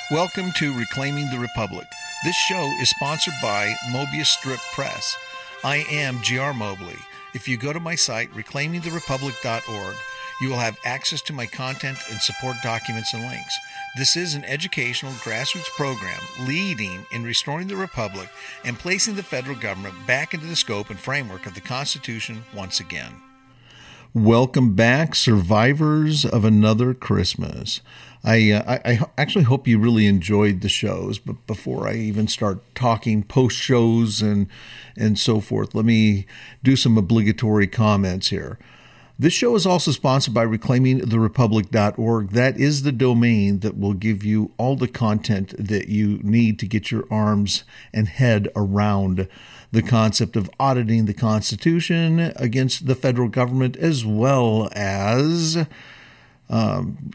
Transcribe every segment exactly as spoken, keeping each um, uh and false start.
Welcome to Reclaiming the Republic. This show is sponsored by Mobius Strip Press. I am G R Mobley. If you go to my site, reclaiming the republic dot org, you will have access to my content and support documents and links. This is an educational grassroots program leading in restoring the Republic and placing the federal government back into the scope and framework of the Constitution once again. Welcome back, survivors of another Christmas. I, uh, I I actually hope you really enjoyed the shows, but before I even start talking post shows and and so forth, let me do some obligatory comments here. This show is also sponsored by reclaiming the republic dot org. That is the domain that will give you all the content that you need to get your arms and head around the concept of auditing the Constitution against the federal government, as well as um,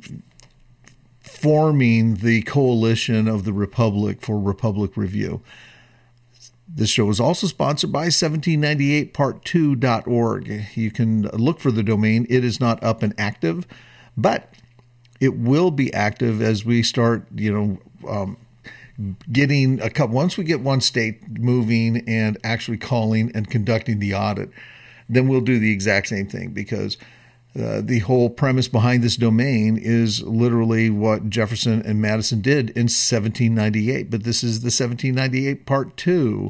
forming the coalition of the Republic for Republic Review. This show is also sponsored by seventeen ninety-eight part two dot org. You can look for the domain. It is not up and active, but it will be active as we start, you know, um, getting a couple. Once we get one state moving and actually calling and conducting the audit, then we'll do the exact same thing, because Uh, the whole premise behind this domain is literally what Jefferson and Madison did in seventeen ninety-eight, but this is the seventeen ninety-eight part two.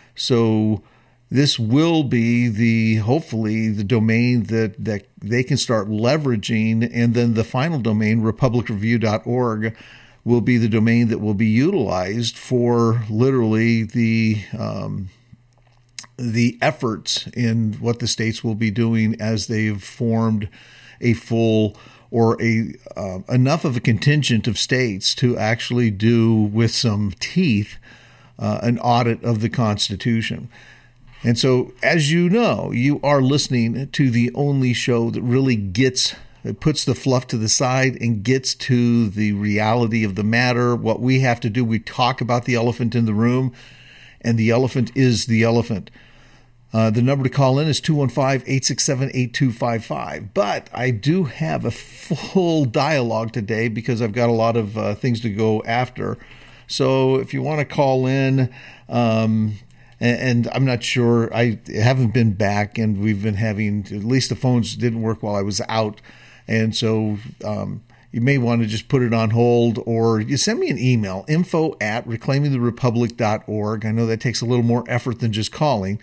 So this will be the, hopefully, the domain that, that they can start leveraging, and then the final domain, republic review dot org, will be the domain that will be utilized for literally the um, the efforts in what the states will be doing as they've formed a full or a uh, enough of a contingent of states to actually do with some teeth uh, an audit of the Constitution. And so, as you know, you are listening to the only show that really gets, it puts the fluff to the side and gets to the reality of the matter. What we have to do, we talk about the elephant in the room, and the elephant is the elephant. Uh, the number to call in is two one five, eight six seven, eight two five five. But I do have a full dialogue today because I've got a lot of uh, things to go after. So if you want to call in, um, and, and I'm not sure, I haven't been back, and we've been having, at least the phones didn't work while I was out. And so um, you may want to just put it on hold, or you send me an email, info at reclaiming the republic dot org. I know that takes a little more effort than just calling.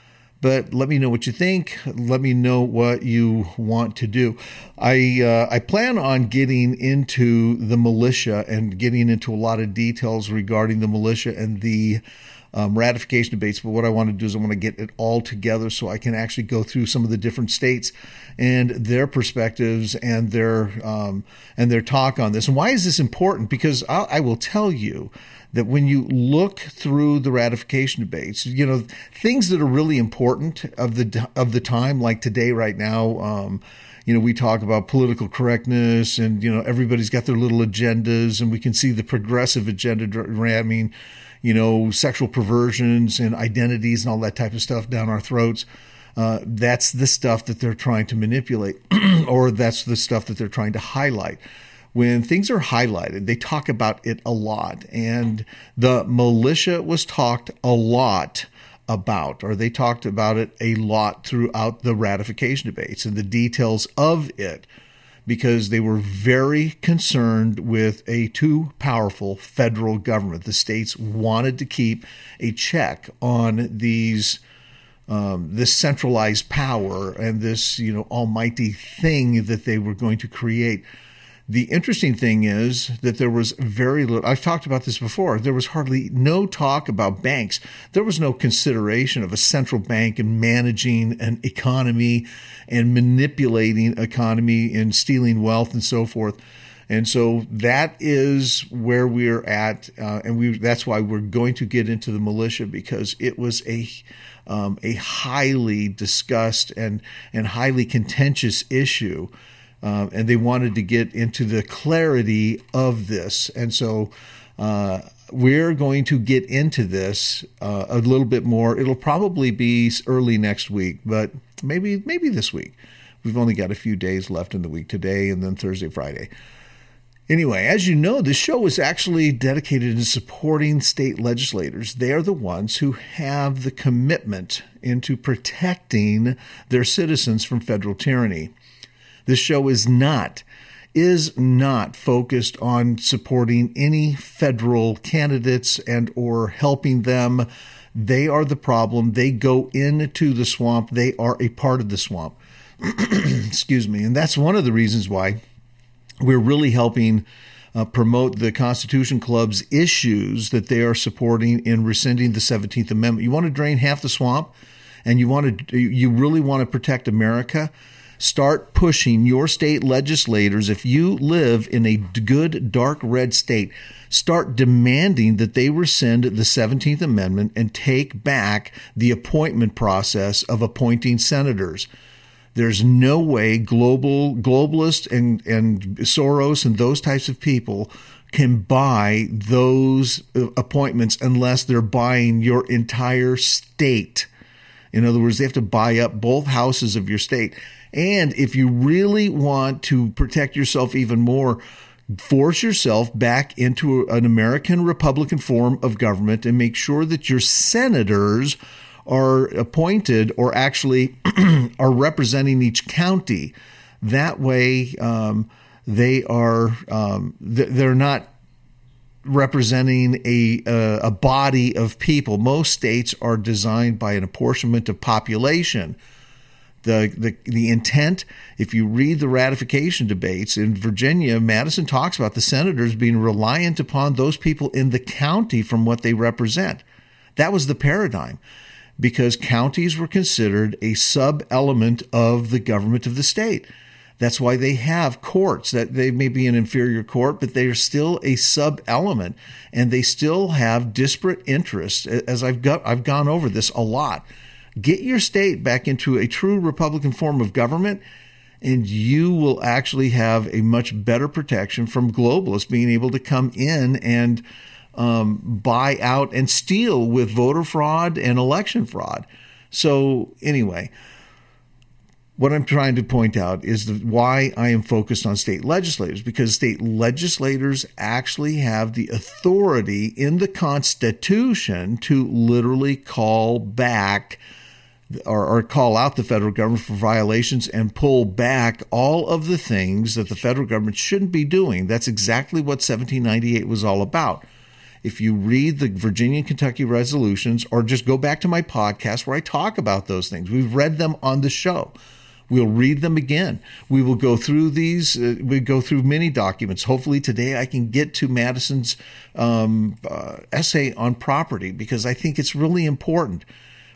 But let me know what you think. Let me know what you want to do. I uh, I plan on getting into the militia and getting into a lot of details regarding the militia and the um, ratification debates. But what I want to do is I want to get it all together so I can actually go through some of the different states and their perspectives and their um, and their talk on this. And why is this important? Because I, I will tell you that when you look through the ratification debates, you know, things that are really important of the of the time, like today, right now, um, you know, we talk about political correctness, and, you know, everybody's got their little agendas, and we can see the progressive agenda ramming, you know, sexual perversions and identities and all that type of stuff down our throats. Uh, that's the stuff that they're trying to manipulate, or that's the stuff that they're trying to highlight. When things are highlighted, they talk about it a lot. And the militia was talked a lot about, or they talked about it a lot throughout the ratification debates and the details of it, because they were very concerned with a too powerful federal government. The states wanted to keep a check on these um, this centralized power and this, you know, almighty thing that they were going to create. The interesting thing is that there was very little, I've talked about this before, there was hardly no talk about banks. There was no consideration of a central bank and managing an economy and manipulating economy and stealing wealth and so forth. And so that is where we're at, uh, and we that's why we're going to get into the militia, because it was a um, a highly discussed and, and highly contentious issue. Uh, and they wanted to get into the clarity of this. And so uh, we're going to get into this uh, a little bit more. It'll probably be early next week, but maybe maybe this week. We've only got a few days left in the week, today and then Thursday, Friday. Anyway, as you know, this show is actually dedicated to supporting state legislators. They are the ones who have the commitment into protecting their citizens from federal tyranny. This show is not, is not focused on supporting any federal candidates and or helping them. They are the problem. They go into the swamp. They are a part of the swamp. Excuse me. And that's one of the reasons why we're really helping uh, promote the Constitution Club's issues that they are supporting in rescinding the seventeenth Amendment. You want to drain half the swamp, and you want to, you really want to protect America? Start pushing your state legislators. If you live in a good dark red state, start demanding that they rescind the seventeenth Amendment and take back the appointment process of appointing senators. There's no way global globalists and, and Soros and those types of people can buy those appointments unless they're buying your entire state. In other words, they have to buy up both houses of your state. And if you really want to protect yourself even more, force yourself back into an American Republican form of government and make sure that your senators are appointed or actually are representing each county. That way, um, they are um, they're not representing a uh, a body of people. Most states are designed by an apportionment of population. The, the the intent, if you read the ratification debates in Virginia, Madison talks about the senators being reliant upon those people in the county from what they represent. That was the paradigm, because counties were considered a sub-element of the government of the state. That's why they have courts, that they may be an inferior court, but they are still a sub-element, and they still have disparate interests. As I've got, I've gone over this a lot. Get your state back into a true Republican form of government, and you will actually have a much better protection from globalists being able to come in and um, buy out and steal with voter fraud and election fraud. So anyway, what I'm trying to point out is the, why I am focused on state legislators, because state legislators actually have the authority in the Constitution to literally call back Or, or call out the federal government for violations and pull back all of the things that the federal government shouldn't be doing. That's exactly what seventeen ninety-eight was all about. If you read the Virginia and Kentucky resolutions, or just go back to my podcast where I talk about those things, we've read them on the show. We'll read them again. We will go through these. Uh, we go through many documents. Hopefully today I can get to Madison's um, uh, essay on property, because I think it's really important.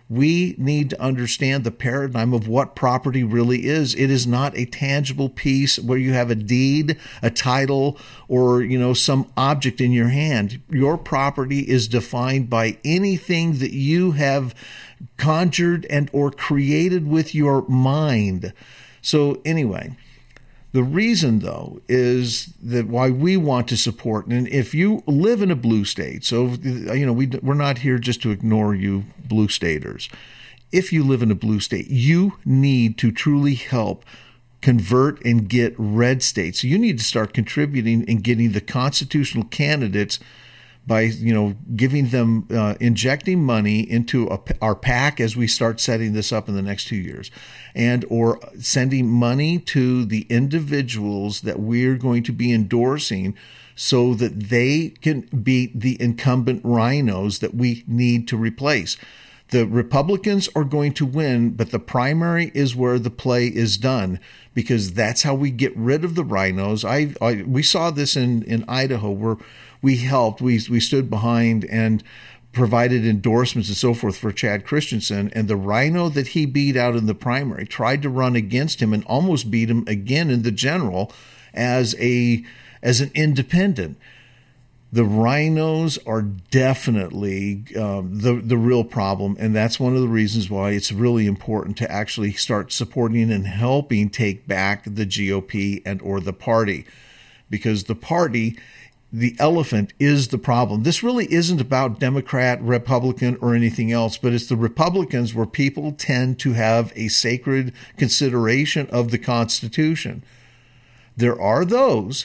We need to understand the paradigm of what property really is. It is not a tangible piece where you have a deed, a title, or, you know, some object in your hand. Your property is defined by anything that you have conjured and or created with your mind. So anyway, the reason, though, is that why we want to support, and if you live in a blue state, so, you know, we, we're not here just to ignore you blue staters. If you live in a blue state, you need to truly help convert and get red states. So you need to start contributing and getting the constitutional candidates by, you know, giving them, uh, injecting money into a, our PAC as we start setting this up in the next two years, and or sending money to the individuals that we're going to be endorsing so that they can beat the incumbent rhinos that we need to replace. The Republicans are going to win, but the primary is where the play is done, because that's how we get rid of the rhinos. I, I we saw this in, in Idaho, where we helped, we we stood behind and provided endorsements and so forth for Chad Christensen, and the rhino that he beat out in the primary tried to run against him and almost beat him again in the general as a as an independent. The rhinos are definitely um, the the real problem, and that's one of the reasons why it's really important to actually start supporting and helping take back the G O P and or the party, because the party, the elephant, is the problem. This really isn't about Democrat, Republican, or anything else, but it's the Republicans where people tend to have a sacred consideration of the Constitution. There are those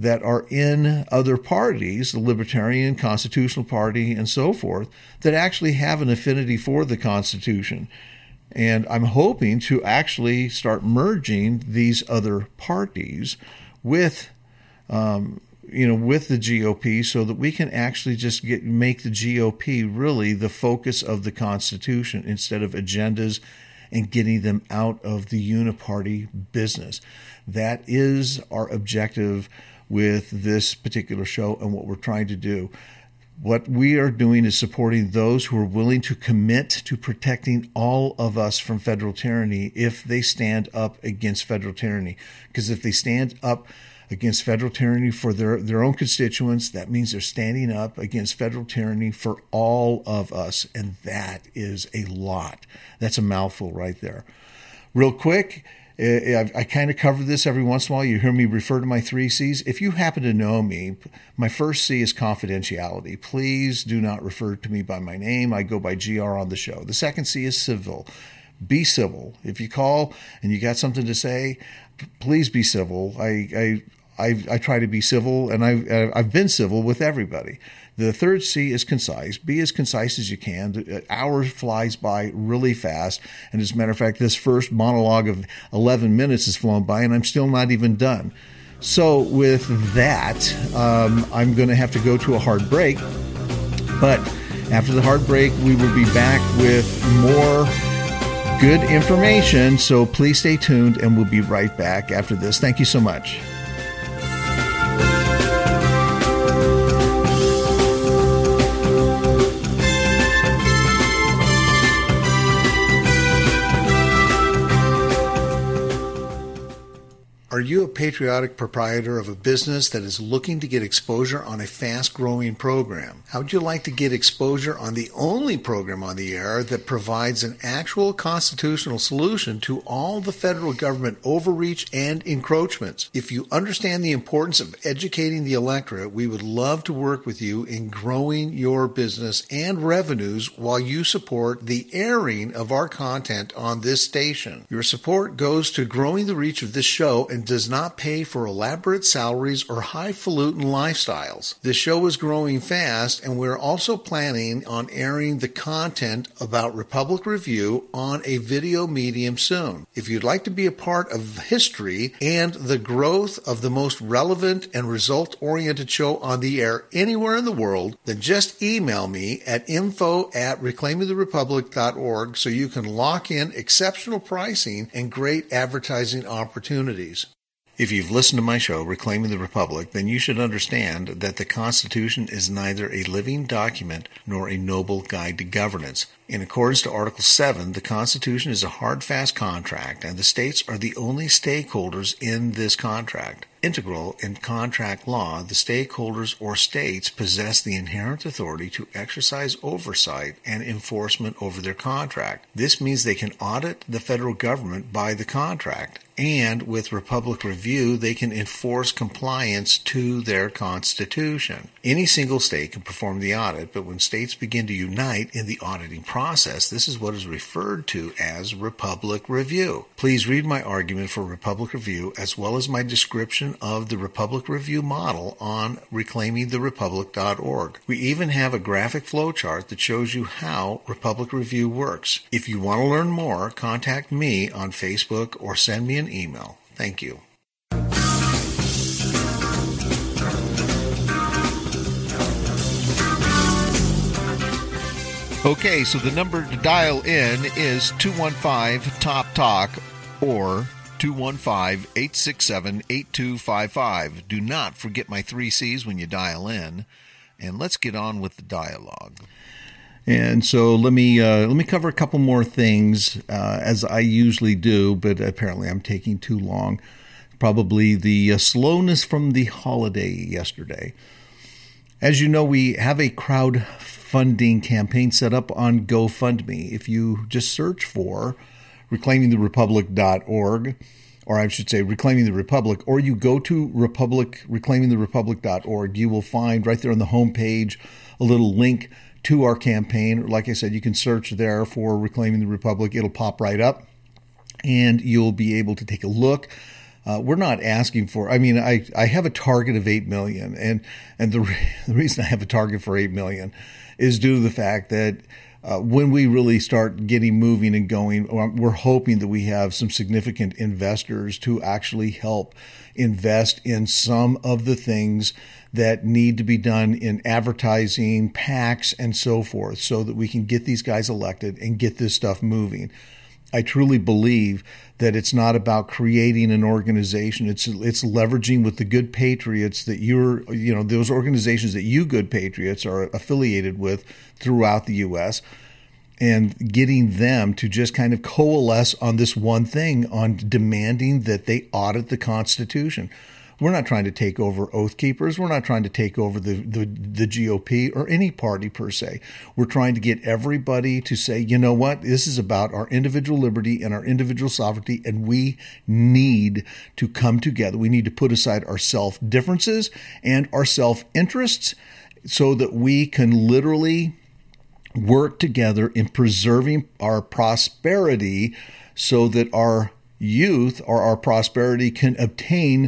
that are in other parties, the Libertarian, Constitutional Party, and so forth, that actually have an affinity for the Constitution. And I'm hoping to actually start merging these other parties with, um, you know, with the G O P, so that we can actually just get make the G O P really the focus of the Constitution instead of agendas and getting them out of the uniparty business. That is our objective with this particular show and what we're trying to do. What we are doing is supporting those who are willing to commit to protecting all of us from federal tyranny if they stand up against federal tyranny. Because if they stand up against federal tyranny for their, their own constituents, that means they're standing up against federal tyranny for all of us. And that is a lot. That's a mouthful right there. Real quick, I, I kind of cover this every once in a while. You hear me refer to my three C's. If you happen to know me, my first C is confidentiality. Please do not refer to me by my name. I go by G R on the show. The second C is civil. Be civil. If you call and you got something to say, please be civil. I I I, I try to be civil, and I've, I've been civil with everybody. The third C is concise. Be as concise as you can. The hour flies by really fast. And as a matter of fact, this first monologue of eleven minutes has flown by, and I'm still not even done. So with that, um, I'm going to have to go to a hard break. But after the hard break, we will be back with more good information. So please stay tuned, and we'll be right back after this. Thank you so much. Are you a patriotic proprietor of a business that is looking to get exposure on a fast-growing program? How would you like to get exposure on the only program on the air that provides an actual constitutional solution to all the federal government overreach and encroachments? If you understand the importance of educating the electorate, we would love to work with you in growing your business and revenues while you support the airing of our content on this station. Your support goes to growing the reach of this show and does not pay for elaborate salaries or highfalutin lifestyles. This show is growing fast, and we're also planning on airing the content about Republic Review on a video medium soon. If you'd like to be a part of history and the growth of the most relevant and result-oriented show on the air anywhere in the world, then just email me at info at reclaiming the republic dot org so you can lock in exceptional pricing and great advertising opportunities. If you've listened to my show, Reclaiming the Republic, then you should understand that the Constitution is neither a living document nor a noble guide to governance. In accordance to Article seven, the Constitution is a hard, fast contract, and the states are the only stakeholders in this contract. Integral in contract law, the stakeholders or states possess the inherent authority to exercise oversight and enforcement over their contract. This means they can audit the federal government by the contract, and with Republic Review, they can enforce compliance to their Constitution. Any single state can perform the audit, but when states begin to unite in the auditing process, this is what is referred to as Republic Review. Please read my argument for Republic Review as well as my description of the Republic Review model on reclaiming the republic dot org. We even have a graphic flowchart that shows you how Republic Review works. If you want to learn more, contact me on Facebook or send me an email. Thank you. Okay, so the number to dial in is two one five top talk or two one five, eight six seven, eight two five five. Do not forget my three C's when you dial in, and let's get on with the dialogue. And so let me uh, let me cover a couple more things uh, as I usually do, but apparently I'm taking too long. Probably the uh, slowness from the holiday yesterday. As you know, we have a crowdfunding campaign set up on GoFundMe. If you just search for reclaiming the republic dot org, or I should say Reclaiming the Republic, or you go to Republic reclaiming the republic dot org, you will find right there on the homepage a little link to our campaign. Like I said, you can search there for Reclaiming the Republic. It'll pop right up, and you'll be able to take a look. Uh, we're not asking for, I mean, I, I have a target of eight million, and, and the, re- the reason I have a target for eight million is due to the fact that uh, when we really start getting moving and going, we're hoping that we have some significant investors to actually help invest in some of the things that need to be done in advertising, PACs, and so forth, so that we can get these guys elected and get this stuff moving. I truly believe that it's not about creating an organization. It's it's leveraging with the good patriots that you're, you know, those organizations that you good patriots are affiliated with throughout the U S, and getting them to just kind of coalesce on this one thing, on demanding that they audit the Constitution. We're not trying to take over Oath Keepers. We're not trying to take over the, the, the G O P or any party per se. We're trying to get everybody to say, you know what, this is about our individual liberty and our individual sovereignty, and we need to come together. We need to put aside our self-differences and our self-interests so that we can literally work together in preserving our prosperity so that our youth or our prosperity can obtain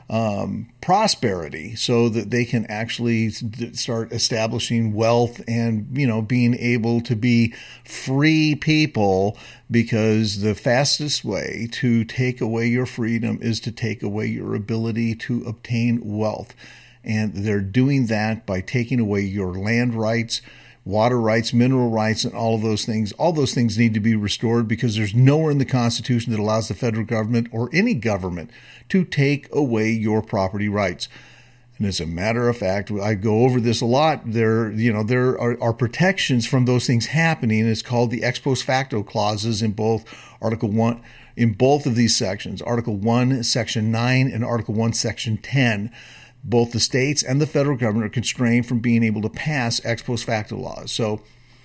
Um, prosperity, so that they can actually start establishing wealth and, you know, being able to be free people, because the fastest way to take away your freedom is to take away your ability to obtain wealth. And they're doing that by taking away your land rights, water rights, mineral rights, and all of those things. All those things need to be restored, because there's nowhere in the Constitution that allows the federal government or any government to take away your property rights. And as a matter of fact, I go over this a lot. There, you know, there are, are protections from those things happening. It's called the ex post facto clauses in both Article One, in both of these sections, Article One, Section Nine, and Article One, Section Ten. Both the states and the federal government are constrained from being able to pass ex post facto laws. So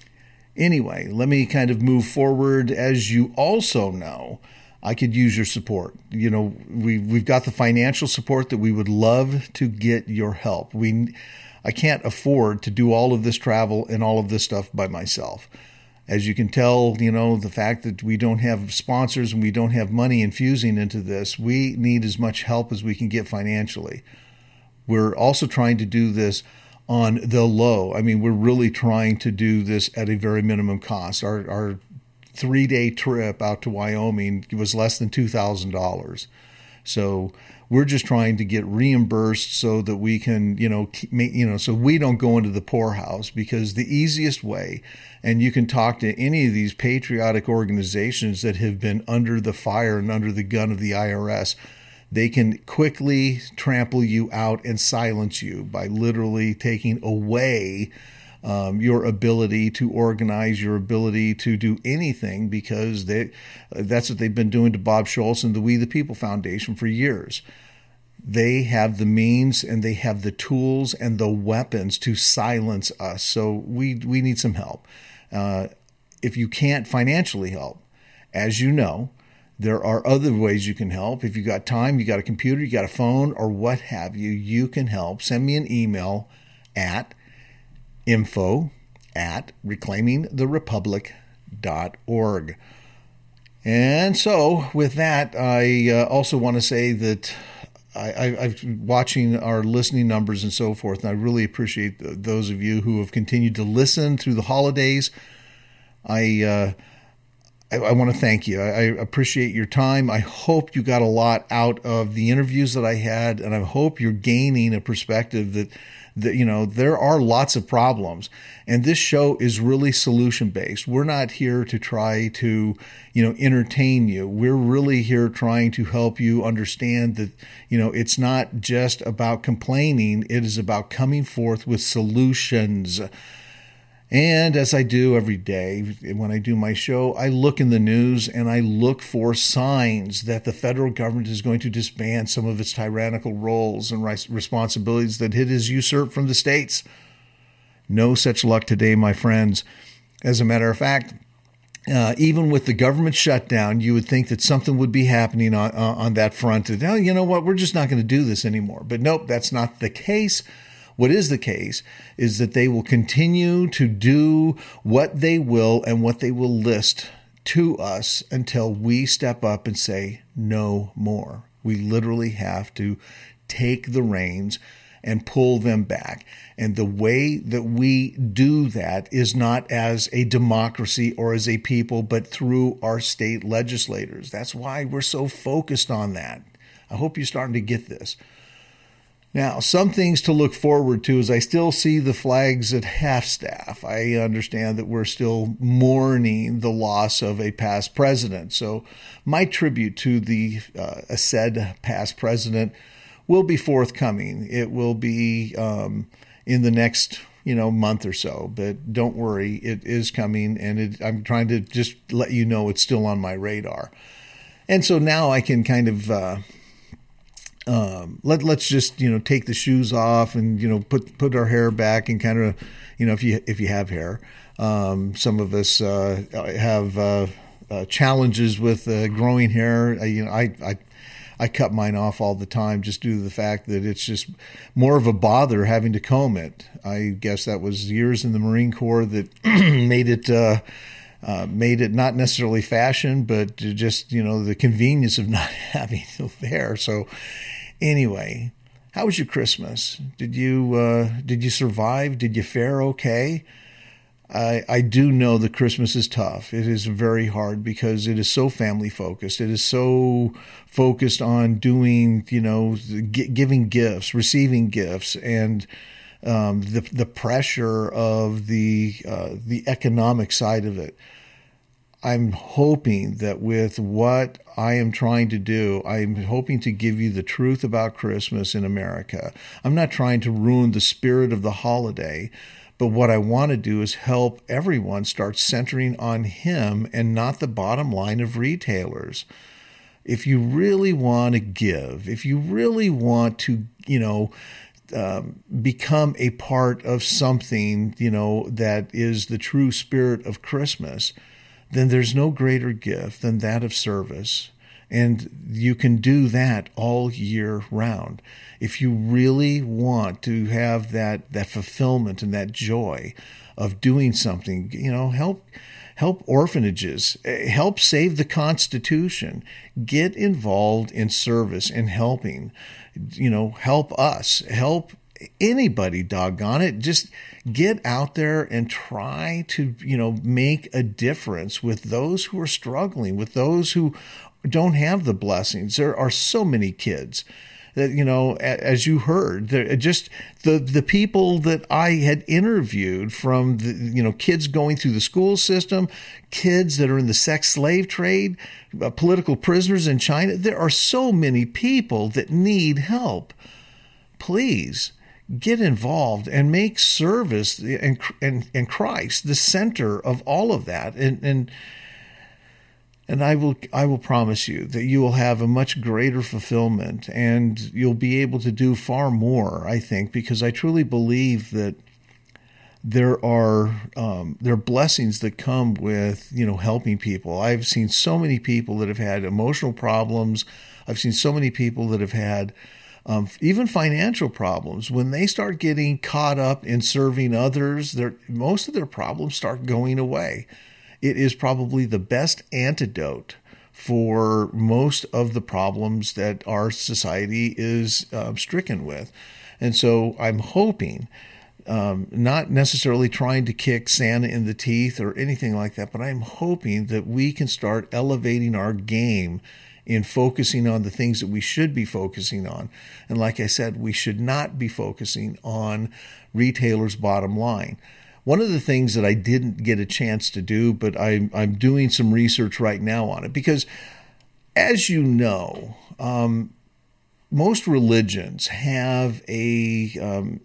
anyway, let me kind of move forward. As you also know, I could use your support. You know, we, we've got the financial support that we would love to get your help. We, I can't afford to do all of this travel and all of this stuff by myself. As you can tell, you know, the fact that we don't have sponsors and we don't have money infusing into this, we need as much help as we can get financially. We're also trying to do this on the low. I mean, we're really trying to do this at a very minimum cost. Our, our three-day trip out to Wyoming was less than two thousand dollars. So we're just trying to get reimbursed so that we can, you know, keep, you know, so we don't go into the poorhouse, because the easiest way, and you can talk to any of these patriotic organizations that have been under the fire and under the gun of the I R S, they can quickly trample you out and silence you by literally taking away um, your ability to organize, your ability to do anything, because they, that's what they've been doing to Bob Schultz and the We the People Foundation for years. They have the means and they have the tools and the weapons to silence us. So we, we need some help. Uh, if you can't financially help, as you know, there are other ways you can help. If you got time, you got a computer, you got a phone, or what have you, you can help. Send me an email at info at reclaiming the republic dot org. And so with that, I uh, also want to say that I, I, I've been watching our listening numbers and so forth, and I really appreciate th- those of you who have continued to listen through the holidays. I uh, I, I want to thank you. I, I appreciate your time. I hope you got a lot out of the interviews that I had, and I hope you're gaining a perspective that, that, you know, there are lots of problems, and this show is really solution-based. We're not here to try to, you know, entertain you. We're really here trying to help you understand that, you know, it's not just about complaining. It is about coming forth with solutions. And as I do every day when I do my show, I look in the news and I look for signs that the federal government is going to disband some of its tyrannical roles and responsibilities that it has usurped from the states. No such luck today, my friends. As a matter of fact, uh, even with the government shutdown, you would think that something would be happening on, uh, on that front. That, oh, you know what, we're just not going to do this anymore. But nope, that's not the case. What is the case is that they will continue to do what they will and what they will list to us until we step up and say no more. We literally have to take the reins and pull them back. And the way that we do that is not as a democracy or as a people, but through our state legislators. That's why we're so focused on that. I hope you're starting to get this. Now, some things to look forward to is I still see the flags at half-staff. I understand that we're still mourning the loss of a past president. So my tribute to the uh, said past president will be forthcoming. It will be um, in the next, you know, month or so. But don't worry, it is coming, and it, I'm trying to just let you know it's still on my radar. And so now I can kind of uh, um, let let's just you know take the shoes off and you know put put our hair back and kind of you know if you if you have hair, um, some of us uh, have uh, uh, challenges with uh, growing hair. I, you know, I I. I cut mine off all the time just due to the fact that it's just more of a bother having to comb it. I guess that was years in the Marine Corps that made it uh, uh, made it not necessarily fashion, but just, you know, the convenience of not having hair. So anyway, how was your Christmas? Did you uh, did you survive? Did you fare okay? I, I do know that Christmas is tough. It is very hard because it is so family focused. It is so focused on doing, you know, g- giving gifts, receiving gifts, and um, the the pressure of the uh, the economic side of it. I'm hoping that with what I am trying to do, I'm hoping to give you the truth about Christmas in America. I'm not trying to ruin the spirit of the holiday. But what I want to do is help everyone start centering on him and not the bottom line of retailers. If you really want to give, if you really want to, you know, um, become a part of something, you know, that is the true spirit of Christmas, then there's no greater gift than that of service. And you can do that all year round. If you really want to have that, that fulfillment and that joy of doing something, you know, help help orphanages, help save the Constitution, get involved in service and helping, you know, help us, help anybody, doggone it. Just get out there and try to, you know, make a difference with those who are struggling, with those who don't have the blessings. There are so many kids that, you know, as you heard, just the the people that I had interviewed, from the, you know, kids going through the school system, kids that are in the sex slave trade, uh, political prisoners in China. There are so many people that need help. Please get involved and make service and and, and Christ the center of all of that. And and And I will I will promise you that you will have a much greater fulfillment, and you'll be able to do far more, I think, because I truly believe that there are um, there are blessings that come with, you know, helping people. I've seen so many people that have had emotional problems. I've seen so many people that have had um, even financial problems. When they start getting caught up in serving others, their most of their problems start going away. It is probably the best antidote for most of the problems that our society is uh, stricken with. And so I'm hoping, um, not necessarily trying to kick Santa in the teeth or anything like that, but I'm hoping that we can start elevating our game in focusing on the things that we should be focusing on. And like I said, we should not be focusing on retailers' bottom line. One of the things that I didn't get a chance to do, but I'm, I'm doing some research right now on it, because as you know, um, most religions have a um,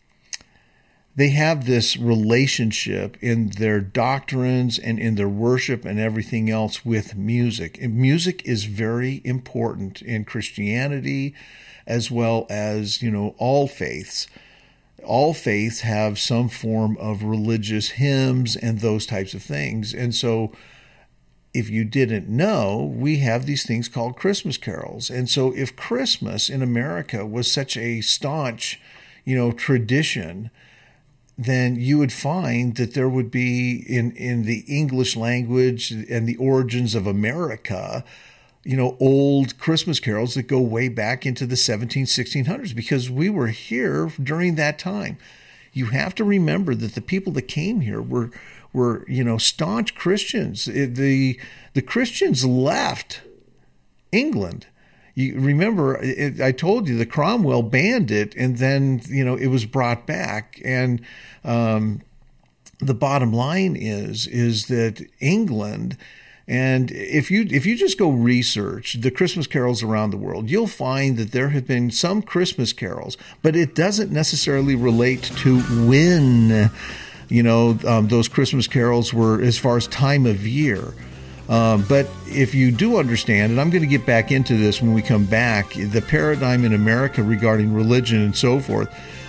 they have this relationship in their doctrines and in their worship and everything else with music. And music is very important in Christianity, as well as, you know, all faiths. All faiths have some form of religious hymns and those types of things. And so if you didn't know, we have these things called Christmas carols. And so if Christmas in America was such a staunch, you know, tradition, then you would find that there would be in, in the English language and the origins of America, you know, old Christmas carols that go way back into the seventeen, sixteen hundreds, because we were here during that time. You have to remember that the people that came here were, were you know, staunch Christians. The, the Christians left England. You remember, it, I told you the Cromwell banned it, and then, you know, it was brought back. And um, the bottom line is, is that England, and if you if you just go research the Christmas carols around the world, you'll find that there have been some Christmas carols, but it doesn't necessarily relate to when, you know, um, those Christmas carols were as far as time of year. Um, but if you do understand, and I'm going to get back into this when we come back, the paradigm in America regarding religion and so forth,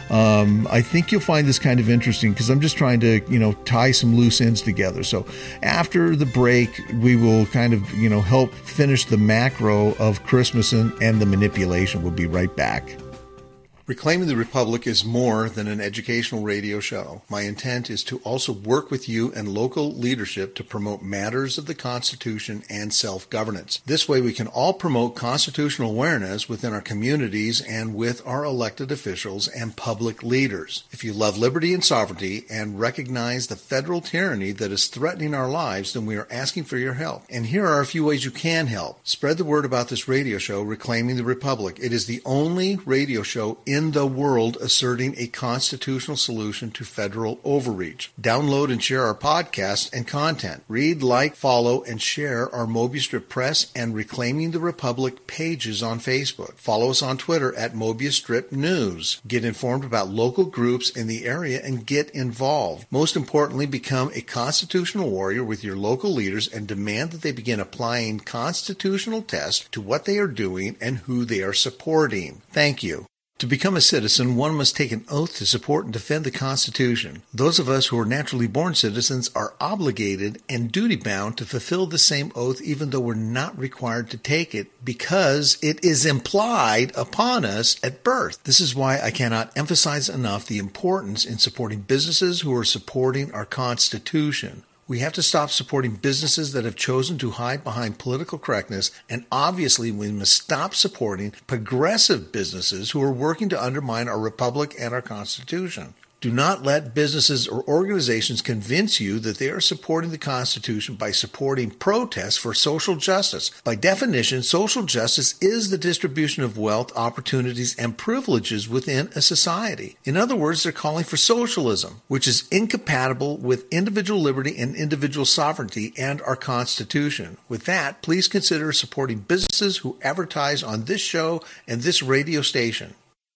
um, I think you'll find this kind of interesting, because I'm just trying to, you know, tie some loose ends together. So after the break, we will kind of, you know, help finish the macro of Christmas and, and the manipulation. We'll be right back. Reclaiming the Republic is more than an educational radio show. My intent is to also work with you and local leadership to promote matters of the Constitution and self-governance. This way we can all promote constitutional awareness within our communities and with our elected officials and public leaders. If you love liberty and sovereignty and recognize the federal tyranny that is threatening our lives, then we are asking for your help. And here are a few ways you can help. Spread the word about this radio show, Reclaiming the Republic. It is the only radio show in the world asserting a constitutional solution to federal overreach. Download and share our podcast and content. Read, like, follow, and share our Mobius Strip Press and Reclaiming the Republic pages on Facebook. Follow us on Twitter at Mobius Strip News. Get informed about local groups in the area and get involved. Most importantly, become a constitutional warrior with your local leaders and demand that they begin applying constitutional tests to what they are doing and who they are supporting. Thank you. To become a citizen, one must take an oath to support and defend the Constitution. Those of us who are naturally born citizens are obligated and duty-bound to fulfill the same oath, even though we're not required to take it, because it is implied upon us at birth. This is why I cannot emphasize enough the importance in supporting businesses who are supporting our Constitution. We have to stop supporting businesses that have chosen to hide behind political correctness, and obviously we must stop supporting progressive businesses who are working to undermine our republic and our Constitution. Do not let businesses or organizations convince you that they are supporting the Constitution by supporting protests for social justice. By definition, social justice is the distribution of wealth, opportunities, and privileges within a society. In other words, they're calling for socialism, which is incompatible with individual liberty and individual sovereignty and our Constitution. With that, please consider supporting businesses who advertise on this show and this radio station.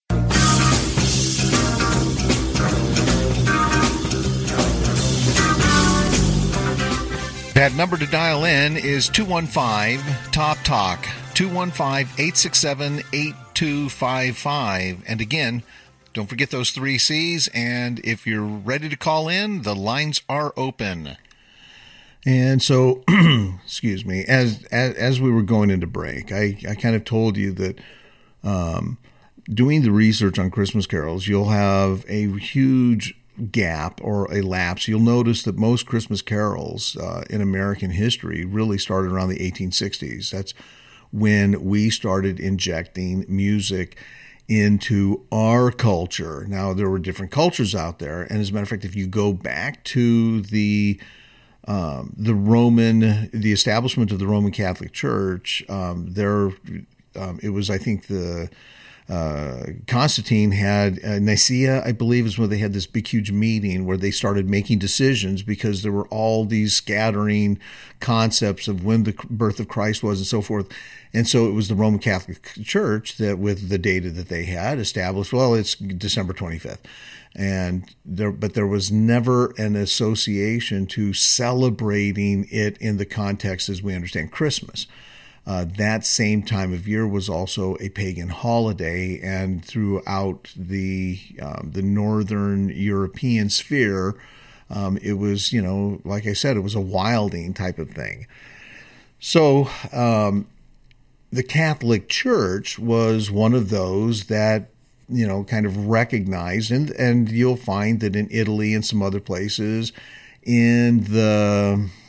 That number to dial in is two one five, T O P, TALK, two one five, eight six seven, eight two five five. And again, don't forget those three C's, and if you're ready to call in, the lines are open. And so, excuse me, as, as as we were going into break, I, I kind of told you that um, doing the research on Christmas carols, you'll have a huge gap or a lapse. You'll notice that most Christmas carols uh, in American history really started around the eighteen sixties. That's when we started injecting music into our culture. Now, there were different cultures out there, and as a matter of fact, if you go back to the um, the Roman, the establishment of the Roman Catholic Church, um, there um, it was, I think, the Uh, Constantine had uh, Nicaea, I believe, is where they had this big, huge meeting where they started making decisions, because there were all these scattering concepts of when the birth of Christ was and so forth. And so it was the Roman Catholic Church that, with the data that they had, established, well, it's December twenty-fifth. And there, but there was never an association to celebrating it in the context as we understand Christmas. Uh, that same time of year was also a pagan holiday, and throughout the um, the northern European sphere, um, it was, you know, like I said, it was a wilding type of thing. So um, the Catholic Church was one of those that, you know, kind of recognized, and and you'll find that in Italy and some other places in the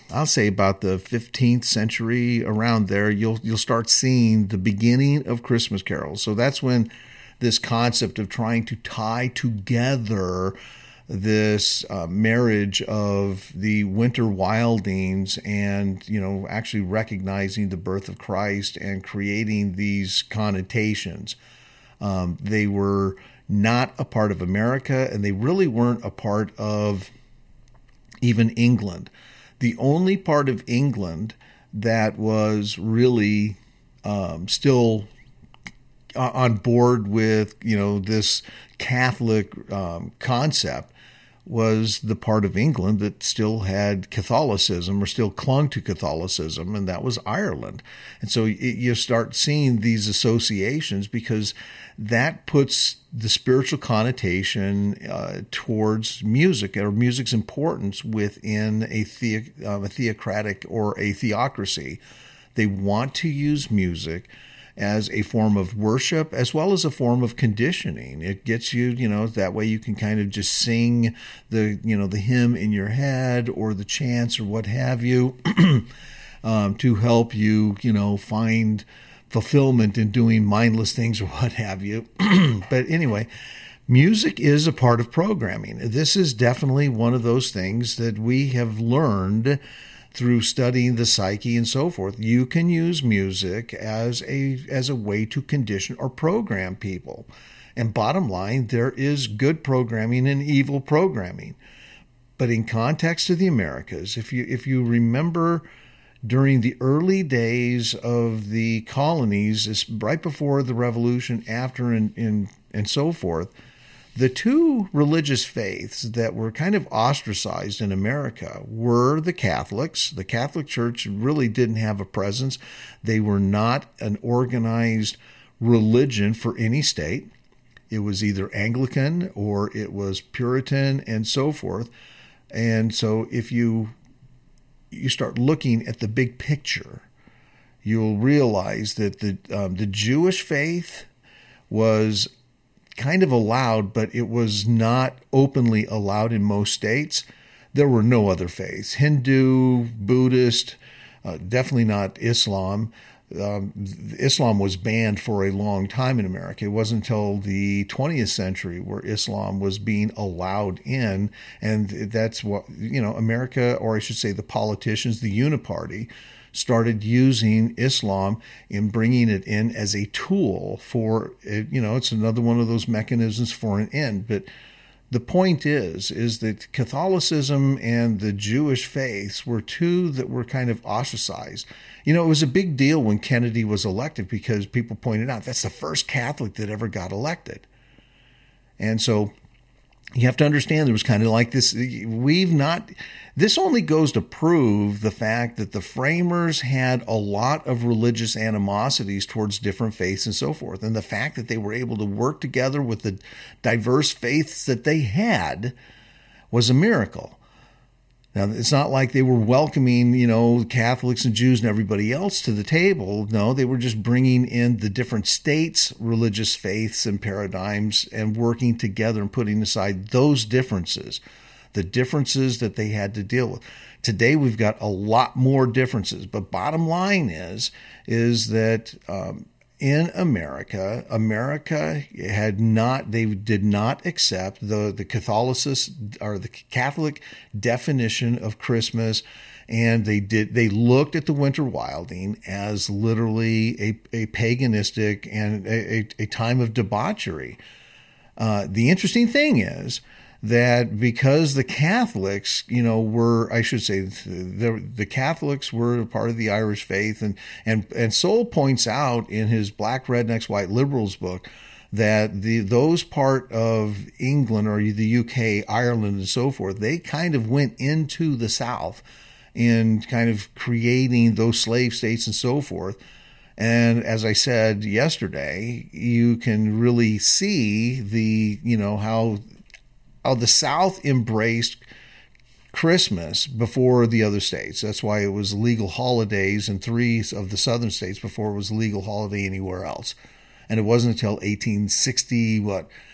I'll say about the fifteenth century, around there, you'll you'll start seeing the beginning of Christmas carols. So that's when this concept of trying to tie together this uh, marriage of the winter wildings and, you know, actually recognizing the birth of Christ and creating these connotations. Um, they were not a part of America, and they really weren't a part of even England. The only part of England that was really um, still on board with, you know, this Catholic um, concept was the part of England that still had Catholicism or still clung to Catholicism, and that was Ireland. And so you start seeing these associations because that puts the spiritual connotation uh, towards music, or music's importance within a, the, uh, a theocratic or a theocracy. They want to use music as a form of worship as well as a form of conditioning. It gets you, you know, that way you can kind of just sing the, you know, the hymn in your head or the chants or what have you um, to help you, you know, find fulfillment in doing mindless things or what have you. But anyway, music is a part of programming. This is definitely one of those things that we have learned through studying the psyche and so forth. You can use music as a as a way to condition or program people. And bottom line, there is good programming and evil programming. But in context of the Americas, if you if you remember during the early days of the colonies, right before the revolution, after, and, and, and so forth, the two religious faiths that were kind of ostracized in America were the Catholics. The Catholic Church really didn't have a presence. They were not an organized religion for any state. It was either Anglican or it was Puritan and so forth. And so if you you start looking at the big picture, you'll realize that the um, the Jewish faith was kind of allowed, but it was not openly allowed in most states. There were no other faiths. Hindu, Buddhist, uh, definitely not Islam. Um, Islam was banned for a long time in America. It wasn't until the twentieth century where Islam was being allowed in. And that's what, you know, America, or I should say the politicians, the Uniparty, started using Islam in bringing it in as a tool for, you know, it's another one of those mechanisms for an end. But the point is, is that Catholicism and the Jewish faiths were two that were kind of ostracized. You know, it was a big deal when Kennedy was elected because people pointed out that's the first Catholic that ever got elected. And so you have to understand there was kind of like this, we've not, this only goes to prove the fact that the framers had a lot of religious animosities towards different faiths and so forth. And the fact that they were able to work together with the diverse faiths that they had was a miracle. Now, it's not like they were welcoming, you know, Catholics and Jews and everybody else to the table. No, they were just bringing in the different states' religious faiths and paradigms and working together and putting aside those differences, the differences that they had to deal with. Today, we've got a lot more differences. But bottom line is, is that um, in America, America had not, they did not accept the, the Catholicist or the Catholic definition of Christmas. And they did, they looked at the winter wilding as literally a, a paganistic and a, a time of debauchery. Uh, the interesting thing is that because the Catholics, you know, were, I should say, the, the Catholics were part of the Irish faith, and, and, and Soule points out in his Black Rednecks, White Liberals book that the those part of England or the U K, Ireland, and so forth, they kind of went into the South in kind of creating those slave states and so forth. And as I said yesterday, you can really see the, you know, how how the South embraced Christmas before the other states. That's why it was legal holidays in three of the southern states before it was a legal holiday anywhere else. And it wasn't until eighteen sixty, what,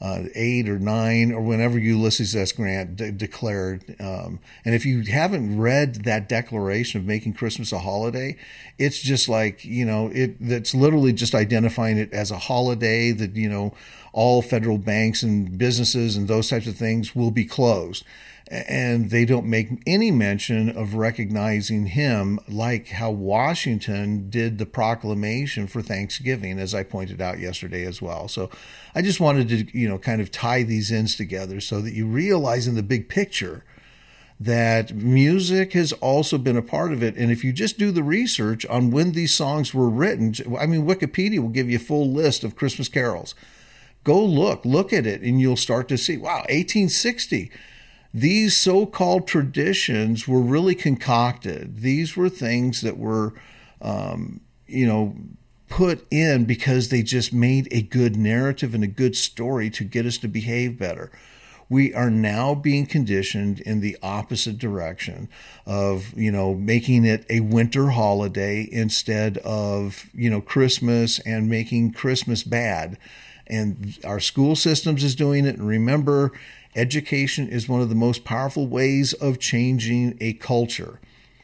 uh, eight or nine, or whenever Ulysses S. Grant de- declared. Um, and if you haven't read that declaration of making Christmas a holiday, it's just like, you know, it that's literally just identifying it as a holiday that, you know, all federal banks and businesses and those types of things will be closed. And they don't make any mention of recognizing him, like how Washington did the proclamation for Thanksgiving, as I pointed out yesterday as well. So I just wanted to, you know, kind of tie these ends together so that you realize in the big picture that music has also been a part of it. And if you just do the research on when these songs were written, I mean, Wikipedia will give you a full list of Christmas carols. Go look, look at it, and you'll start to see, wow, eighteen sixty. These so-called traditions were really concocted. These were things that were, um, you know, put in because they just made a good narrative and a good story to get us to behave better. We are now being conditioned in the opposite direction of, you know, making it a winter holiday instead of, you know, Christmas, and making Christmas bad. And our school systems is doing it. And remember, education is one of the most powerful ways of changing a culture.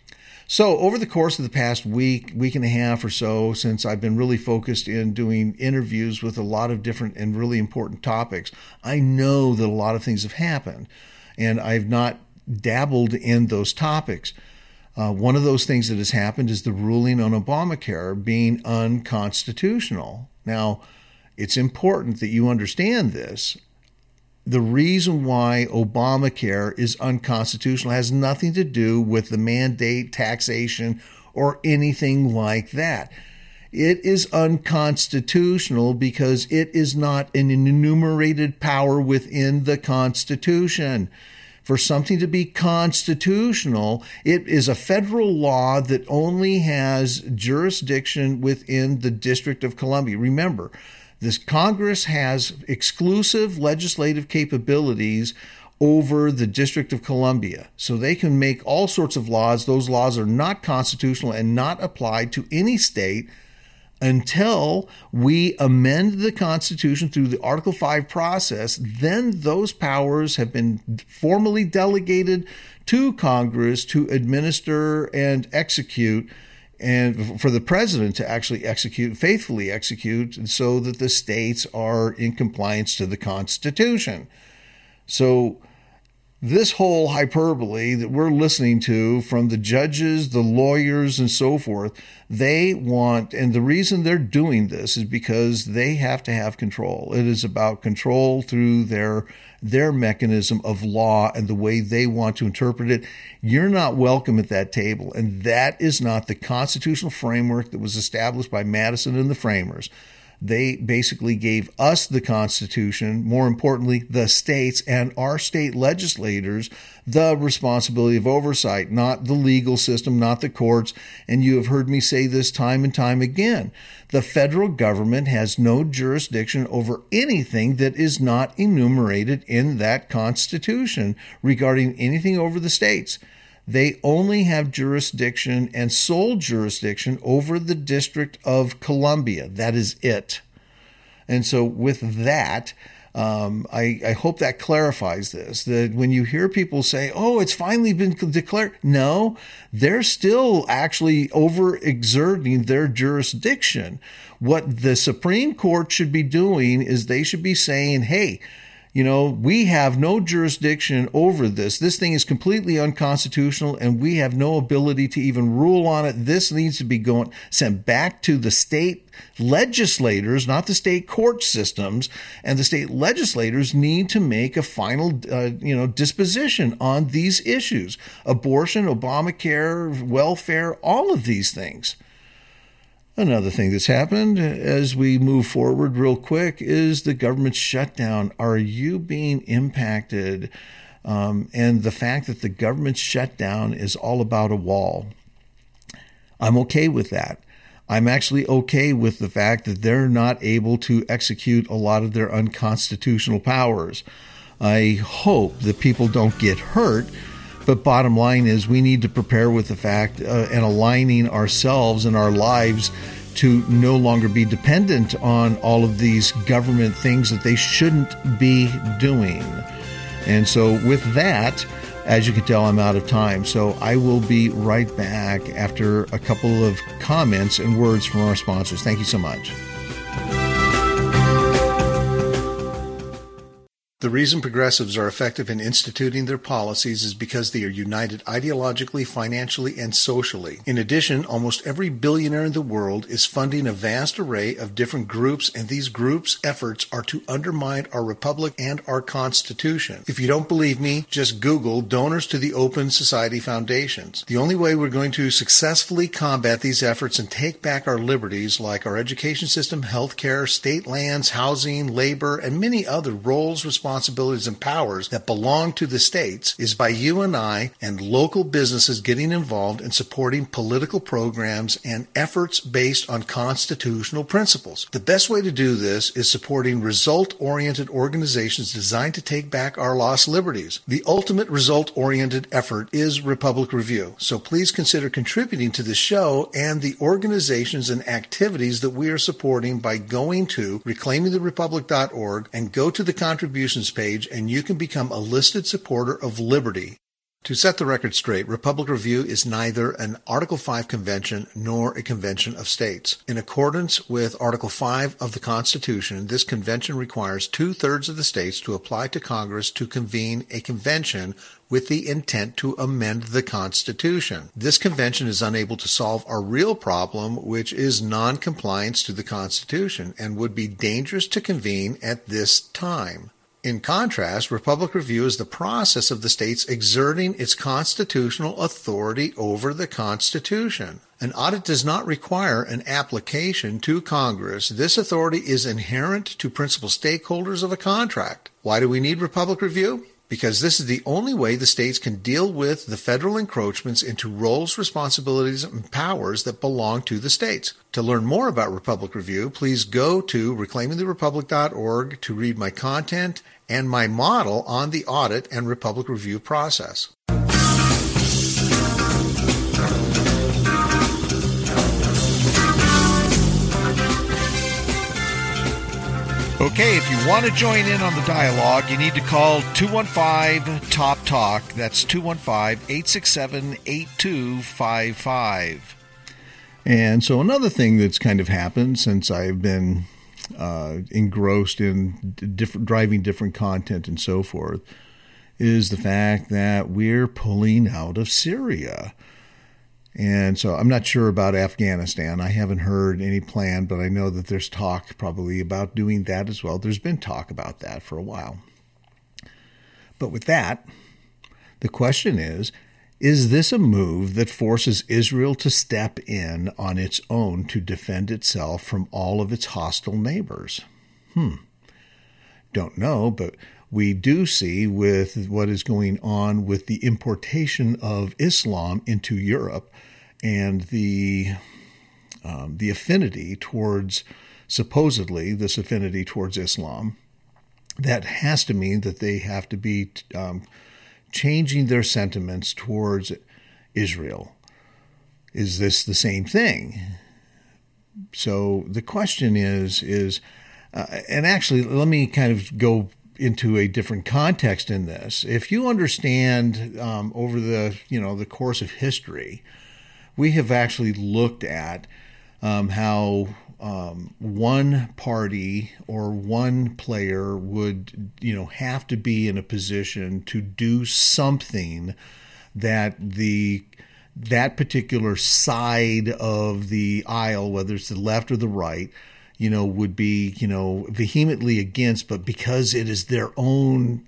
So over the course of the past week, week and a half or so, since I've been really focused in doing interviews with a lot of different and really important topics, I know that a lot of things have happened, and I've not dabbled in those topics. Uh, one of those things that has happened is the ruling on Obamacare being unconstitutional. Now, it's important that you understand this. The reason why Obamacare is unconstitutional has nothing to do with the mandate, taxation, or anything like that. It is unconstitutional because it is not an enumerated power within the Constitution. For something to be constitutional, it is a federal law that only has jurisdiction within the District of Columbia. Remember, this Congress has exclusive legislative capabilities over the District of Columbia. So they can make all sorts of laws. Those laws are not constitutional and not applied to any state until we amend the Constitution through the Article five process. Then those powers have been formally delegated to Congress to administer and execute, and for the president to actually execute, faithfully execute, so that the states are in compliance to the Constitution. So this whole hyperbole that we're listening to from the judges, the lawyers, and so forth, they want, and the reason they're doing this is because they have to have control. It is about control through their their mechanism of law and the way they want to interpret it. You're not welcome at that table, and that is not the constitutional framework that was established by Madison and the framers. They basically gave us the Constitution, more importantly, the states and our state legislators, the responsibility of oversight, not the legal system, not the courts. And you have heard me say this time and time again. The federal government has no jurisdiction over anything that is not enumerated in that Constitution regarding anything over the states. They only have jurisdiction and sole jurisdiction over the District of Columbia. That is it. And so with that, um, I, I hope that clarifies this, that when you hear people say, oh, it's finally been declared, no, they're still actually overexerting their jurisdiction. What the Supreme Court should be doing is they should be saying, hey, you know, we have no jurisdiction over this. This thing is completely unconstitutional, and we have no ability to even rule on it. This needs to be going sent back to the state legislators, not the state court systems, and the state legislators need to make a final, uh, you know, disposition on these issues: abortion, Obamacare, welfare, all of these things. Another thing that's happened as we move forward real quick is the government shutdown. Are you being impacted? Um, and the fact that the government shutdown is all about a wall. I'm okay with that. I'm actually okay with the fact that they're not able to execute a lot of their unconstitutional powers. I hope that people don't get hurt. But bottom line is we need to prepare with the fact uh, and aligning ourselves and our lives to no longer be dependent on all of these government things that they shouldn't be doing. And so with that, as you can tell, I'm out of time. So I will be right back after a couple of comments and words from our sponsors. Thank you so much. The reason progressives are effective in instituting their policies is because they are united ideologically, financially, and socially. In addition, almost every billionaire in the world is funding a vast array of different groups, and these groups' efforts are to undermine our republic and our Constitution. If you don't believe me, just Google donors to the Open Society Foundations. The only way we're going to successfully combat these efforts and take back our liberties, like our education system, healthcare, state lands, housing, labor, and many other roles, responsibilities, responsibilities and powers that belong to the states, is by you and I and local businesses getting involved in supporting political programs and efforts based on constitutional principles. The best way to do this is supporting result-oriented organizations designed to take back our lost liberties. The ultimate result-oriented effort is Republic Review, so please consider contributing to the show and the organizations and activities that we are supporting by going to reclaiming the republic dot org and go to the contributions page, and you can become a listed supporter of liberty. To set the record straight, Republic Review is neither an Article five convention nor a convention of states. In accordance with Article five of the Constitution, this convention requires two-thirds of the states to apply to Congress to convene a convention with the intent to amend the Constitution. This convention is unable to solve our real problem, which is non-compliance to the Constitution, and would be dangerous to convene at this time. In contrast, Republic Review is the process of the states exerting its constitutional authority over the Constitution. An audit does not require an application to Congress. This authority is inherent to principal stakeholders of a contract. Why do we need Republic Review? Because this is the only way the states can deal with the federal encroachments into roles, responsibilities, and powers that belong to the states. To learn more about Republic Review, please go to reclaiming the republic dot org to read my content and my model on the audit and Republic Review process. Okay, if you want to join in on the dialogue, you need to call two one five, T O P, TALK. That's two one five, eight six seven, eight two five five. And so another thing that's kind of happened since I've been uh, engrossed in different, driving different content and so forth is the fact that we're pulling out of Syria. And so I'm not sure about Afghanistan. I haven't heard any plan, but I know that there's talk probably about doing that as well. There's been talk about that for a while. But with that, the question is, is this a move that forces Israel to step in on its own to defend itself from all of its hostile neighbors? Hmm. Don't know, but we do see with what is going on with the importation of Islam into Europe and the um, the affinity towards, supposedly, this affinity towards Islam, that has to mean that they have to be um, changing their sentiments towards Israel. Is this the same thing? So the question is, is uh, and actually, let me kind of go into a different context in this. If you understand um, over the, you know, the course of history, we have actually looked at um, how um, one party or one player would, you know, have to be in a position to do something that the that particular side of the aisle, whether it's the left or the right, you know, would be, you know, vehemently against, but because it is their own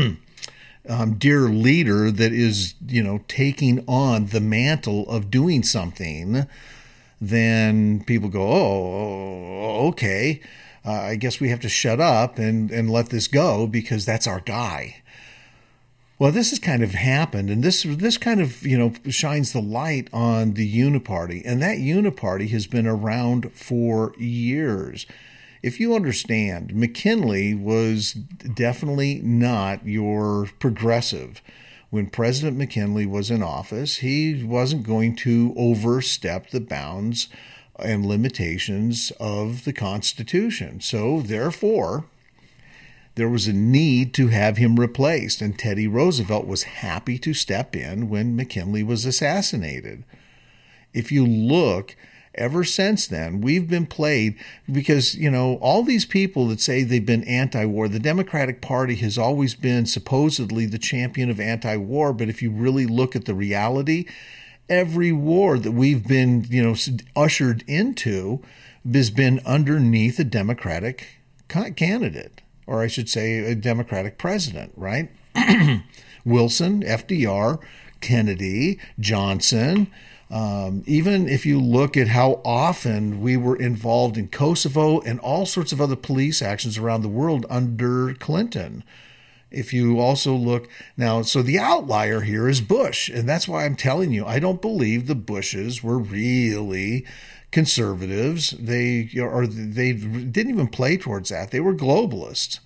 um, dear leader that is, you know, taking on the mantle of doing something, then people go, oh, okay, uh, I guess we have to shut up and, and let this go because that's our guy. Well, this has kind of happened, and this this kind of, you know, shines the light on the Uniparty, and that Uniparty has been around for years. If you understand, McKinley was definitely not your progressive. When President McKinley was in office, he wasn't going to overstep the bounds and limitations of the Constitution. So therefore, there was a need to have him replaced, and Teddy Roosevelt was happy to step in when McKinley was assassinated. If you look, ever since then, we've been played because, you know, all these people that say they've been anti-war, the Democratic Party has always been supposedly the champion of anti-war, but if you really look at the reality, every war that we've been, you know, ushered into has been underneath a Democratic candidate, or I should say a Democratic president, right? Wilson, F D R, Kennedy, Johnson. Um, even if you look at how often we were involved in Kosovo and all sorts of other police actions around the world under Clinton. If you also look now, so the outlier here is Bush. And that's why I'm telling you, I don't believe the Bushes were really conservatives. They, or they didn't even play towards that. They were globalists.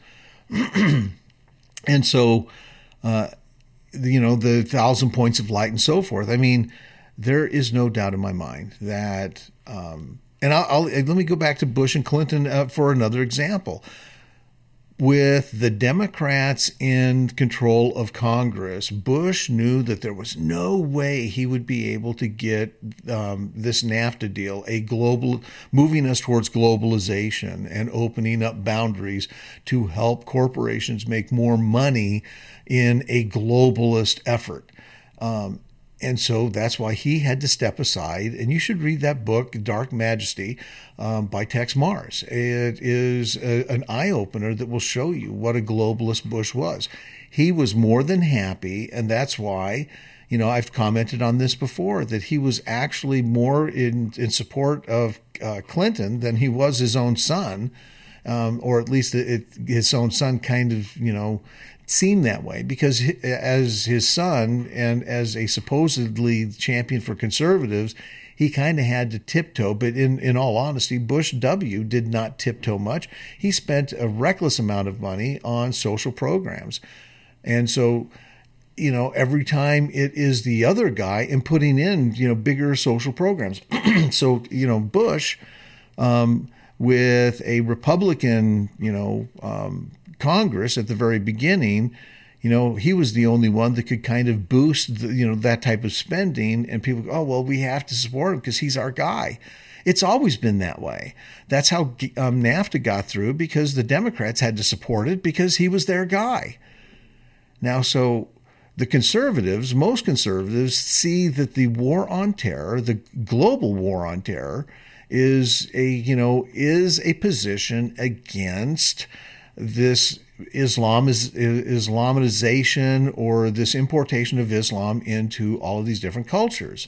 And so, uh, you know, the thousand points of light and so forth. I mean, there is no doubt in my mind that, um, and I'll, I'll let me go back to Bush and Clinton uh, for another example. With the Democrats in control of Congress, Bush knew that there was no way he would be able to get um, this NAFTA deal, a global, moving us towards globalization and opening up boundaries to help corporations make more money in a globalist effort. Um, And so that's why he had to step aside. And you should read that book, Dark Majesty, um, by Tex Mars. It is a, an eye-opener that will show you what a globalist Bush was. He was more than happy, and that's why, you know, I've commented on this before, that he was actually more in, in support of uh, Clinton than he was his own son, um, or at least it, his own son kind of, you know, seemed that way, because as his son and as a supposedly champion for conservatives, he kind of had to tiptoe. But in, in all honesty, Bush W did not tiptoe much. He spent a reckless amount of money on social programs. And so, you know, every time it is the other guy and putting in, you know, bigger social programs. So, you know, Bush, um, with a Republican, you know, um, Congress at the very beginning, you know, he was the only one that could kind of boost, the, you know, that type of spending. And people go, oh, well, we have to support him because he's our guy. It's always been that way. That's how um, NAFTA got through, because the Democrats had to support it because he was their guy. Now, so the conservatives, most conservatives, see that the war on terror, the global war on terror, is a, you know, is a position against this Islam is Islamization, or this importation of Islam into all of these different cultures.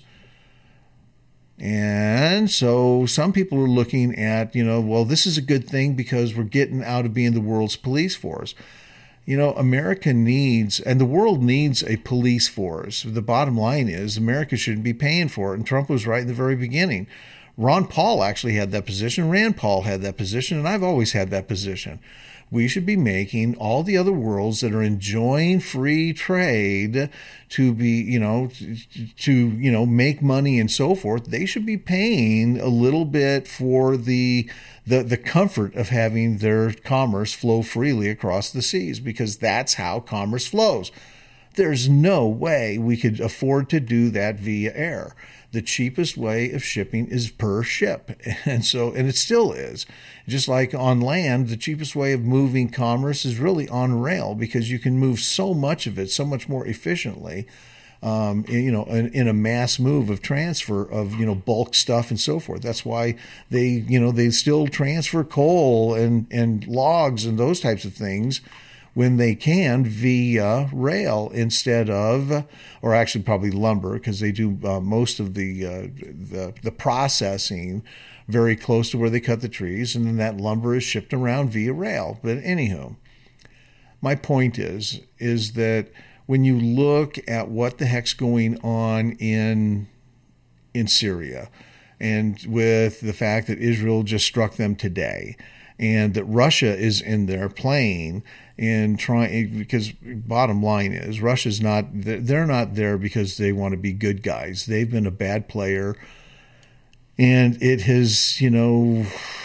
And so some people are looking at, you know, well, this is a good thing because we're getting out of being the world's police force. You know, America needs, and the world needs, a police force. The bottom line is America shouldn't be paying for it. And Trump was right in the very beginning. Ron Paul actually had that position. Rand Paul had that position. And I've always had that position. We should be making all the other worlds that are enjoying free trade to be, you know, to, you know, make money and so forth. They should be paying a little bit for the, the, the comfort of having their commerce flow freely across the seas, because that's how commerce flows. There's no way we could afford to do that via air. The cheapest way of shipping is per ship. And so, and it still is. Just like on land, the cheapest way of moving commerce is really on rail, because you can move so much of it so much more efficiently, um, you know, in, in a mass move of transfer of, you know, bulk stuff and so forth. That's why they, you know, they still transfer coal and, and logs and those types of things when they can via rail instead of, or actually probably lumber, because they do uh, most of the, uh, the the processing very close to where they cut the trees, and then that lumber is shipped around via rail. But anywho, my point is, is that when you look at what the heck's going on in in Syria, and with the fact that Israel just struck them today, and that Russia is in there playing and trying, because bottom line is Russia's not, they're not there because they want to be good guys. They've been a bad player And it has, you know,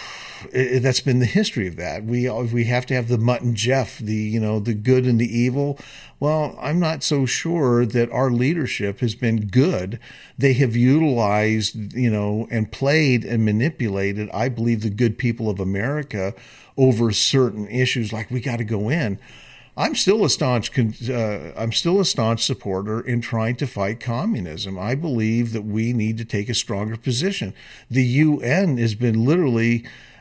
it, that's been the history of that. We we have to have the Mutt and Jeff, the, you know, the good and the evil. Well, I'm not so sure that our leadership has been good. They have utilized, you know, and played and manipulated, I believe, the good people of America over certain issues like we got to go in. I'm still a staunch, uh, I'm still a staunch supporter in trying to fight communism. I believe that we need to take a stronger position. The U N has been literally,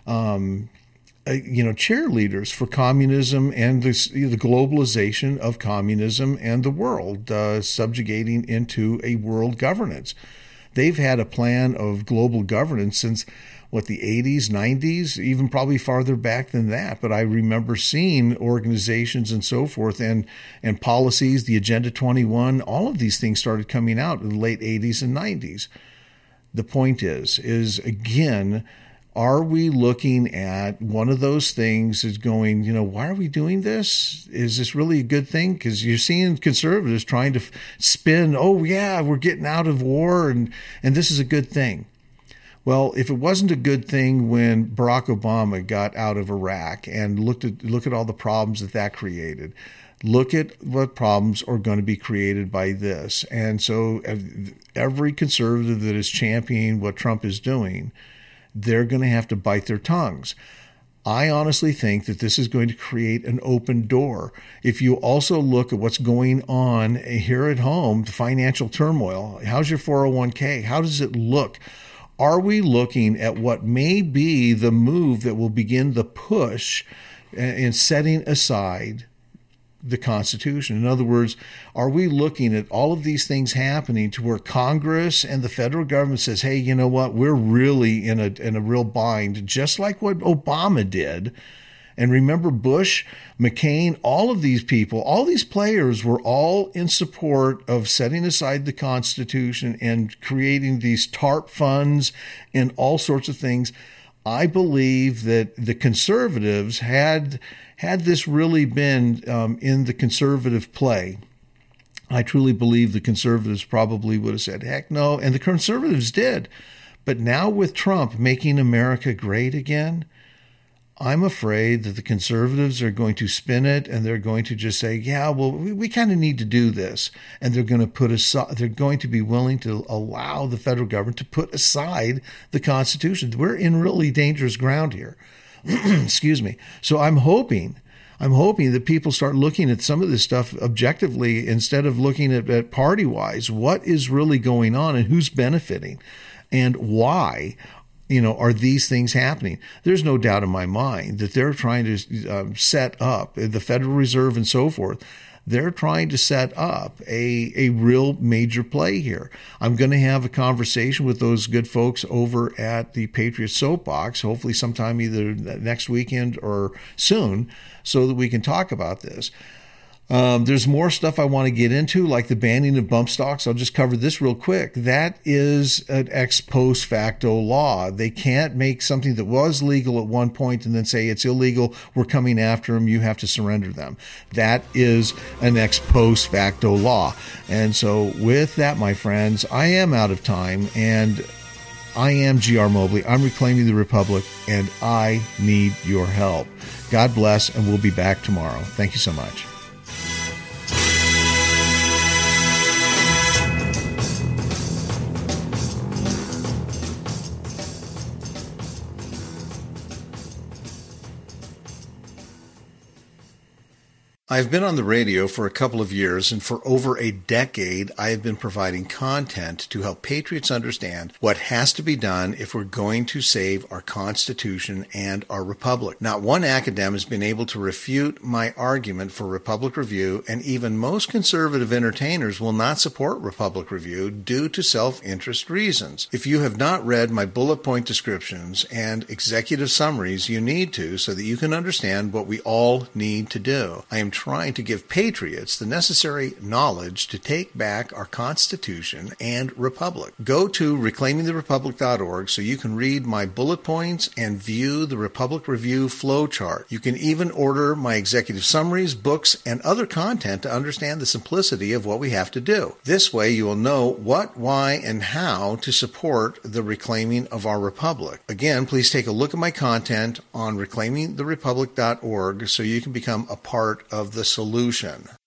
um, uh, you know, cheerleaders for communism and this, the globalization of communism and the world, uh, subjugating into a world governance. They've had a plan of global governance since, what, the eighties, nineties, even probably farther back than that. But I remember seeing organizations and so forth and, and policies, the Agenda twenty-one, all of these things started coming out in the late eighties and nineties. The point is, is again, are we looking at one of those things as going, you know, why are we doing this? Is this really a good thing? Because you're seeing conservatives trying to spin, oh, yeah, we're getting out of war and, and this is a good thing. Well, if it wasn't a good thing when Barack Obama got out of Iraq and looked at look at all the problems that that created, look at what problems are going to be created by this. And so every conservative that is championing what Trump is doing, they're going to have to bite their tongues. I honestly think that this is going to create an open door. If you also look at what's going on here at home, the financial turmoil, how's your four oh one k? How does it look? Are we looking at what may be the move that will begin the push in setting aside the Constitution? In other words, are we looking at all of these things happening to where Congress and the federal government says, hey, you know what, we're really in a in a real bind, just like what Obama did. And remember Bush, McCain, all of these people, all these players were all in support of setting aside the Constitution and creating these TARP funds and all sorts of things. I believe that the conservatives had had this really been um, in the conservative play, I truly believe the conservatives probably would have said, heck no, and the conservatives did. But now with Trump making America great again, I'm afraid that the conservatives are going to spin it and they're going to just say, yeah, well, we, we kind of need to do this. And they're going to put aside, they're going to be willing to allow the federal government to put aside the Constitution. We're in really dangerous ground here. Excuse me. So I'm hoping, I'm hoping that people start looking at some of this stuff objectively instead of looking at, at party-wise. What is really going on and who's benefiting and why? You know, are these things happening? There's no doubt in my mind that they're trying to um, set up the Federal Reserve and so forth. They're trying to set up a, a real major play here. I'm going to have a conversation with those good folks over at the Patriot Soapbox, hopefully sometime either next weekend or soon, so that we can talk about this. Um, there's more stuff I want to get into, like the banning of bump stocks. I'll just cover this real quick. That is an ex post facto law. They can't make something that was legal at one point and then say it's illegal. We're coming after them. You have to surrender them. That is an ex post facto law. And so with that, my friends, I am out of time and I am G R Mobley. I'm reclaiming the Republic and I need your help. God bless, and we'll be back tomorrow. Thank you so much. I've been on the radio for a couple of years, and for over a decade, I have been providing content to help patriots understand what has to be done if we're going to save our Constitution and our Republic. Not one academic has been able to refute my argument for Republic Review, and even most conservative entertainers will not support Republic Review due to self-interest reasons. If you have not read my bullet point descriptions and executive summaries, you need to so that you can understand what we all need to do. I am trying to give patriots the necessary knowledge to take back our Constitution and Republic. Go to reclaiming the republic dot org so you can read my bullet points and view the Republic Review flowchart. You can even order my executive summaries, books, and other content to understand the simplicity of what we have to do. This way you will know what, why, and how to support the reclaiming of our republic. Again, please take a look at my content on reclaiming the republic dot org so you can become a part of the solution.